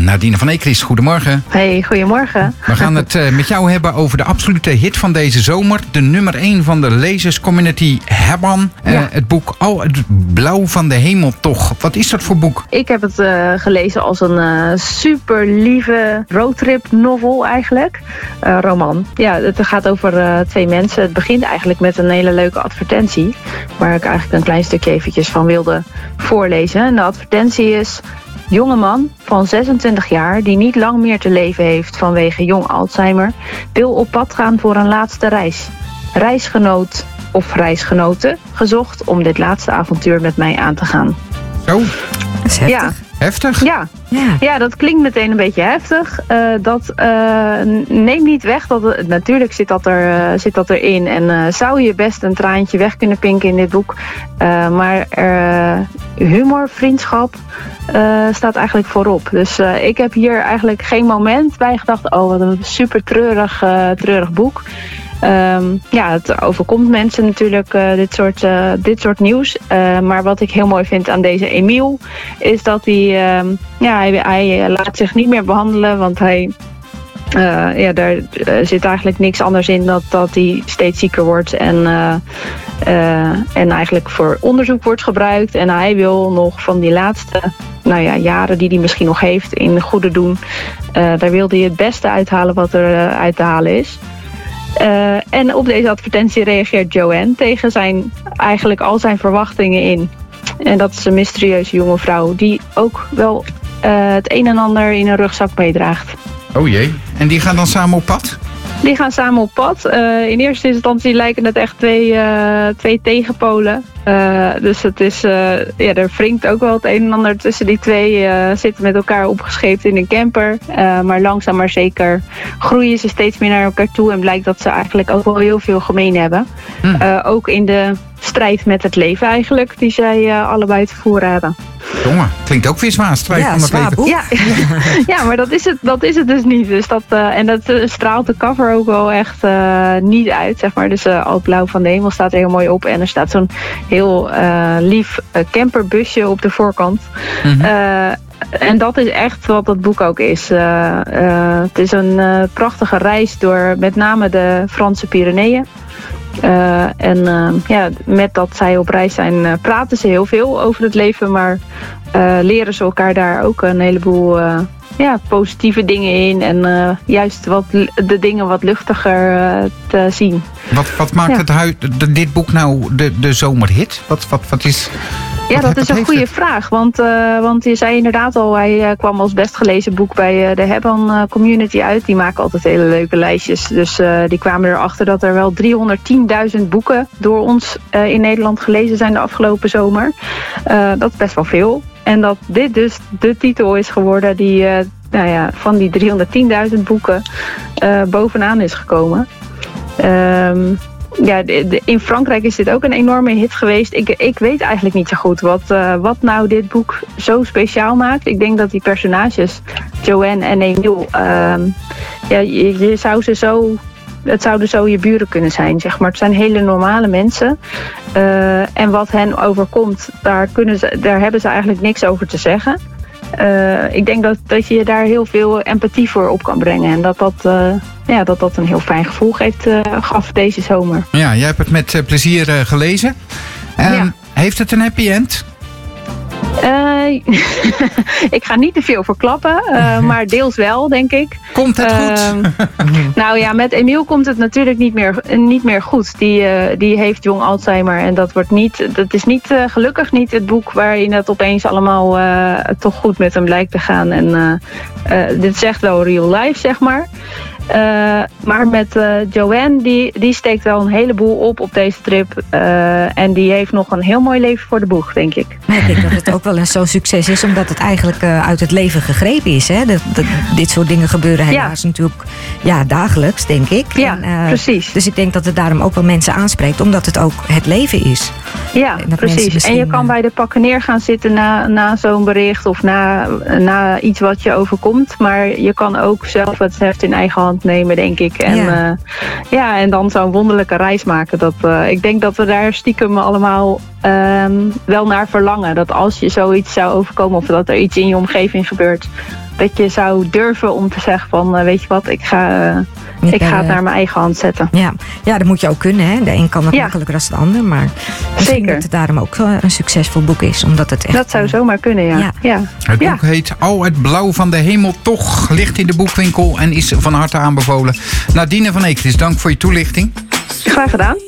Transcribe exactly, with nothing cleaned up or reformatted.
Nadine van Eekris, goedemorgen. Hey, goedemorgen. We gaan het uh, met jou hebben over de absolute hit van deze zomer. De nummer één van de lezerscommunity Hebban. Uh, ja. Het boek Al het blauw van de hemel toch. Wat is dat voor boek? Ik heb het uh, gelezen als een uh, super lieve roadtrip novel eigenlijk. Uh, roman. Ja, het gaat over uh, twee mensen. Het begint eigenlijk met een hele leuke advertentie. Waar ik eigenlijk een klein stukje eventjes van wilde voorlezen. En de advertentie is: jonge man van zesentwintig jaar die niet lang meer te leven heeft vanwege jong Alzheimer, wil op pad gaan voor een laatste reis. Reisgenoot of reisgenoten gezocht om dit laatste avontuur met mij aan te gaan. Zo, dat is heftig. Ja. Heftig? Ja. Ja. ja, dat klinkt meteen een beetje heftig. Uh, dat uh, neemt niet weg dat het, natuurlijk zit dat, er, uh, zit dat erin. En uh, zou je best een traantje weg kunnen pinken in dit boek. Uh, maar uh, humor, vriendschap uh, staat eigenlijk voorop. Dus uh, ik heb hier eigenlijk geen moment bij gedacht: oh, wat een super treurig, uh, treurig boek. Um, ja, het overkomt mensen natuurlijk, uh, dit, soort, uh, dit soort nieuws. Uh, maar wat ik heel mooi vind aan deze Emiel is dat hij, uh, ja, hij, hij laat zich niet meer behandelen, want hij, uh, ja, daar uh, zit eigenlijk niks anders in dan dat hij steeds zieker wordt en, uh, uh, en eigenlijk voor onderzoek wordt gebruikt. En hij wil nog van die laatste nou ja, jaren die hij misschien nog heeft in goede doen, uh, daar wil hij het beste uithalen wat er uh, uit te halen is. Uh, en op deze advertentie reageert Joanne tegen zijn, eigenlijk al zijn verwachtingen in. En dat is een mysterieuze jonge vrouw die ook wel uh, het een en ander in een rugzak meedraagt. Oh jee, en die gaan dan samen op pad? Die gaan samen op pad. Uh, in eerste instantie lijken het echt twee, uh, twee tegenpolen. Uh, dus het is, uh, ja, er wringt ook wel het een en ander tussen die twee. Uh, zitten met elkaar opgescheept in een camper. Uh, maar langzaam maar zeker groeien ze steeds meer naar elkaar toe. En blijkt dat ze eigenlijk ook wel heel veel gemeen hebben. Hmm. Uh, ook in de strijd met het leven eigenlijk, die zij uh, allebei te voeren hebben. Jongen, klinkt ook weer zwaar, strijd ja, van het leven. Ja, ja, maar dat is, het, dat is het dus niet. Dus dat, uh, en dat uh, straalt de cover ook wel echt uh, niet uit, zeg maar. Dus uh, Al het blauw van de hemel staat er heel mooi op. En er staat zo'n heel uh, lief uh, camperbusje op de voorkant. Mm-hmm. Uh, En dat is echt wat dat boek ook is. Uh, uh, het is een uh, prachtige reis door met name de Franse Pyreneeën. Uh, en uh, ja, met dat zij op reis zijn, uh, praten ze heel veel over het leven. Maar uh, leren ze elkaar daar ook een heleboel uh, ja, positieve dingen in. En uh, juist wat, de dingen wat luchtiger uh, te zien. Wat, wat maakt ja. het hui, de, dit boek nou de, de zomerhit? Wat, wat, wat is... Ja, dat is een goede vraag. Want, uh, want je zei inderdaad al, hij uh, kwam als best gelezen boek bij uh, de Hebban uh, community uit. Die maken altijd hele leuke lijstjes. Dus uh, die kwamen erachter dat er wel driehonderdtienduizend boeken door ons uh, in Nederland gelezen zijn de afgelopen zomer. Uh, dat is best wel veel. En dat dit dus de titel is geworden die uh, nou ja, van die driehonderdtienduizend boeken uh, bovenaan is gekomen. Um, Ja, de, de, in Frankrijk is dit ook een enorme hit geweest. Ik, ik weet eigenlijk niet zo goed wat, uh, wat nou dit boek zo speciaal maakt. Ik denk dat die personages, Joanne en Emiel, uh, ja, je, je zou ze zo, het zouden zo je buren kunnen zijn, zeg maar. Het zijn hele normale mensen. Uh, en wat hen overkomt, daar, kunnen ze, daar hebben ze eigenlijk niks over te zeggen. Uh, ik denk dat, dat je daar heel veel empathie voor op kan brengen. En dat dat, uh, ja, dat, dat een heel fijn gevoel geeft, uh, gaf deze zomer. Ja, jij hebt het met uh, plezier uh, gelezen. Um, ja. Heeft het een happy end? Uh, ik ga niet te veel verklappen, uh, maar deels wel, denk ik. Komt het goed? Uh, nou ja, met Emiel komt het natuurlijk niet meer, niet meer goed. Die, uh, die heeft jong Alzheimer en dat wordt niet, dat is niet, uh, gelukkig niet het boek waarin het opeens allemaal uh, toch goed met hem lijkt te gaan. En uh, uh, dit is echt wel real life, zeg maar. Uh, maar met uh, Joanne, die, die steekt wel een heleboel op op deze trip. Uh, en die heeft nog een heel mooi leven voor de boeg, denk ik. Ik denk dat het ook wel een zo'n succes is, omdat het eigenlijk uh, uit het leven gegrepen is. Hè? Dat, dat, dit soort dingen gebeuren helaas ja. natuurlijk ja, dagelijks, denk ik. Ja, en, uh, precies. Dus ik denk dat het daarom ook wel mensen aanspreekt, omdat het ook het leven is. Ja, en precies. En je kan bij de pakken neer gaan zitten na, na zo'n bericht of na, na iets wat je overkomt. Maar je kan ook zelf het heft in eigen hand nemen, denk ik. En, ja. Uh, ja, en dan zo'n wonderlijke reis maken. Dat, uh, ik denk dat we daar stiekem allemaal um, wel naar verlangen. Dat als je zoiets zou overkomen of dat er iets in je omgeving gebeurt, dat je zou durven om te zeggen van, uh, weet je wat, ik ga, uh, ik ga het naar mijn eigen hand zetten. Ja, ja dat moet je ook kunnen. Hè? De een kan het ja. makkelijker dan de ander. Maar misschien Zeker. dat het daarom ook een succesvol boek is. Omdat het echt, dat zou zomaar kunnen, ja. ja. ja. Het boek ja. heet Al het blauw van de hemel toch. Ligt in de boekwinkel en is van harte aanbevolen. Nadine van Eekris, dank voor je toelichting. Graag gedaan.